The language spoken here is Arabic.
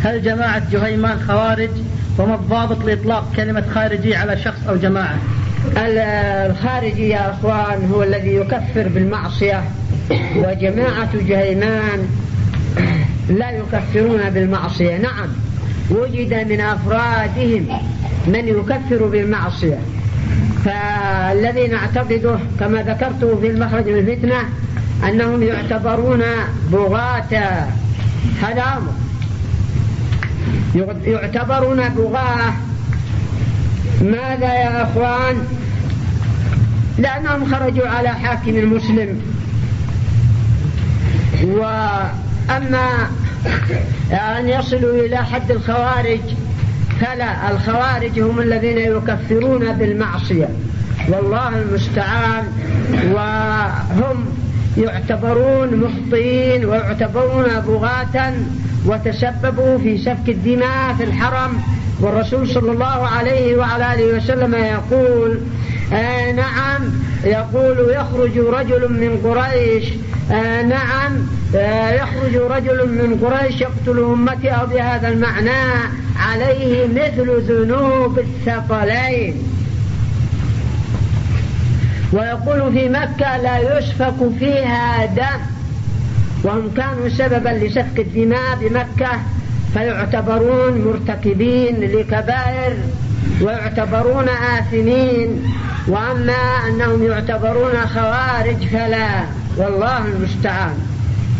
هل جماعة جهيمان خوارج؟ وما الضابط لإطلاق كلمة خارجي على شخص أو جماعة؟ الخارجي يا أخوان هو الذي يكفر بالمعصية، وجماعة جهيمان لا يكفرون بالمعصية. نعم، وجد من أفرادهم من يكفر بالمعصية، فالذي نعتقده كما ذكرته في المخرج من الفتنة أنهم يعتبرون بغاة. هذا أمر، يعتبرون بغاة. ماذا يا أخوان؟ لأنهم خرجوا على حاكم مسلم. وأما أن يصلوا إلى حد الخوارج فلا، الخوارج هم الذين يكفرون بالمعصية والله المستعان، وهم يعتبرون مخطئين ويعتبرون بغاة وتسببوا في سفك الدماء في الحرم. والرسول صلى الله عليه وعلى آله وسلم يقول نعم، يقول يخرج رجل من قريش نعم يخرج رجل من قريش يقتل أمتي، أو بهذا المعنى عليه مثل ذنوب الثقلين. ويقول في مكة لا يسفك فيها دم، وهم كانوا سببا لسفك الدماء بمكة، فيعتبرون مرتكبين لكبائر ويعتبرون آثمين. وأما أنهم يعتبرون خوارج فلا، والله المستعان.